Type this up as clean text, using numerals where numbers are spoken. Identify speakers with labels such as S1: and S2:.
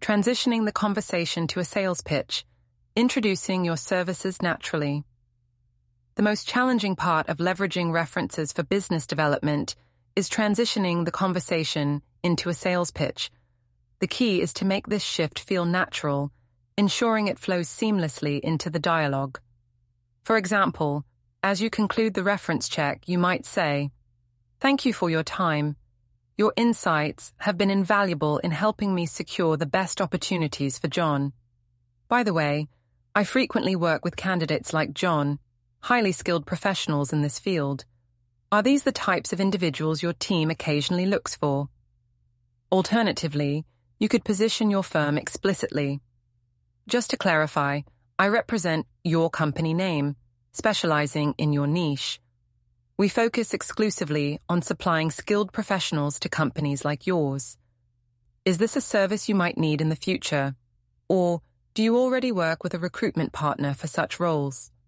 S1: transitioning the conversation to a sales pitch, introducing your services naturally. The most challenging part of leveraging references for business development is transitioning the conversation into a sales pitch. The key is to make this shift feel natural, ensuring it flows seamlessly into the dialogue. For example, as you conclude the reference check, you might say, "Thank you for your time. Your insights have been invaluable in helping me secure the best opportunities for John. By the way, I frequently work with candidates like John, highly skilled professionals in this field. Are these the types of individuals your team occasionally looks for?" Alternatively, you could position your firm explicitly. "Just to clarify, I represent your company name, specializing in your niche. We focus exclusively on supplying skilled professionals to companies like yours. Is this a service you might need in the future? Or do you already work with a recruitment partner for such roles?"